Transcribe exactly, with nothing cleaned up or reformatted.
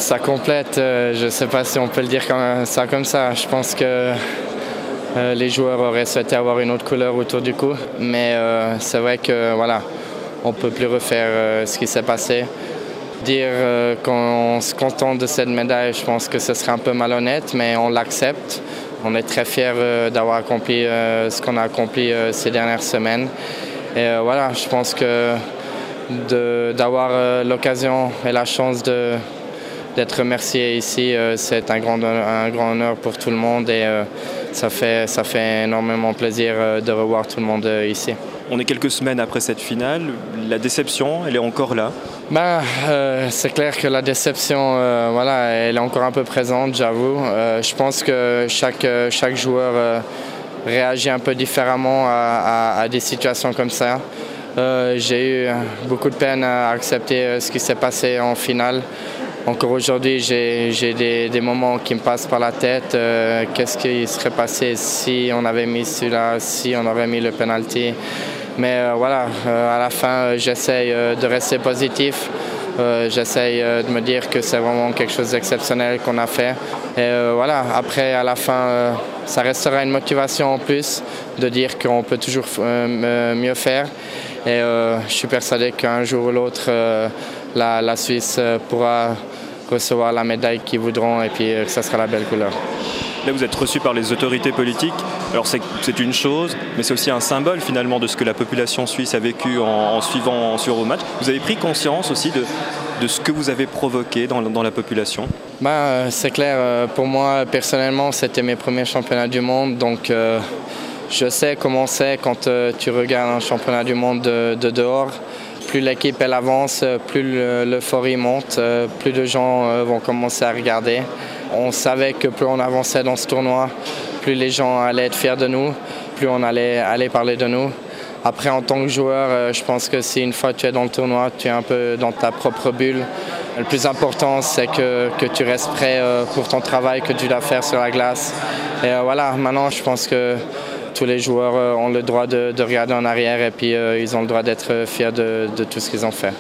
ça complète, euh, je ne sais pas si on peut le dire comme ça comme ça. Je pense que euh, les joueurs auraient souhaité avoir une autre couleur autour du cou, mais euh, c'est vrai que voilà, on ne peut plus refaire euh, ce qui s'est passé. Dire euh, qu'on se contente de cette médaille, je pense que ce serait un peu malhonnête, mais on l'accepte. On est très fiers euh, d'avoir accompli euh, ce qu'on a accompli euh, ces dernières semaines. Et euh, voilà, je pense que de, d'avoir euh, l'occasion et la chance de, d'être remercié ici, euh, c'est un grand, un grand honneur pour tout le monde et euh, ça fait, ça fait énormément plaisir euh, de revoir tout le monde euh, ici. On est quelques semaines après cette finale, la déception, elle est encore là. Ben, euh, c'est clair que la déception, euh, voilà, elle est encore un peu présente, j'avoue. Euh, je pense que chaque, chaque joueur euh, réagit un peu différemment à, à, à des situations comme ça. Euh, j'ai eu beaucoup de peine à accepter ce qui s'est passé en finale. Encore aujourd'hui, j'ai, j'ai des, des moments qui me passent par la tête. Euh, qu'est-ce qui serait passé si on avait mis celui-là, si on aurait mis le penalty? Mais euh, voilà, euh, à la fin, euh, j'essaye euh, de rester positif. Euh, j'essaye euh, de me dire que c'est vraiment quelque chose d'exceptionnel qu'on a fait. Et euh, voilà, après, à la fin, euh, ça restera une motivation en plus de dire qu'on peut toujours euh, mieux faire. Et euh, je suis persuadé qu'un jour ou l'autre, euh, la, la Suisse pourra recevoir la médaille qu'ils voudront et puis euh, que ça sera la belle couleur. Là, vous êtes reçu par les autorités politiques. Alors, c'est, c'est une chose, mais c'est aussi un symbole finalement de ce que la population suisse a vécu en, en suivant, en suivant vos matchs. Vous avez pris conscience aussi de, de ce que vous avez provoqué dans, dans la population? Ben, euh, c'est clair. Pour moi, personnellement, c'était mes premiers championnats du monde. Donc, euh, je sais comment c'est quand euh, tu regardes un championnat du monde de, de dehors. Plus l'équipe elle avance, plus l'euphorie monte, plus de gens vont commencer à regarder. On savait que plus on avançait dans ce tournoi, plus les gens allaient être fiers de nous, plus on allait aller parler de nous. Après, en tant que joueur, je pense que si une fois tu es dans le tournoi, tu es un peu dans ta propre bulle. Le plus important, c'est que, que tu restes prêt pour ton travail que tu dois faire sur la glace. Et voilà, maintenant, je pense que tous les joueurs ont le droit de, de regarder en arrière et puis euh, ils ont le droit d'être fiers de, de tout ce qu'ils ont fait.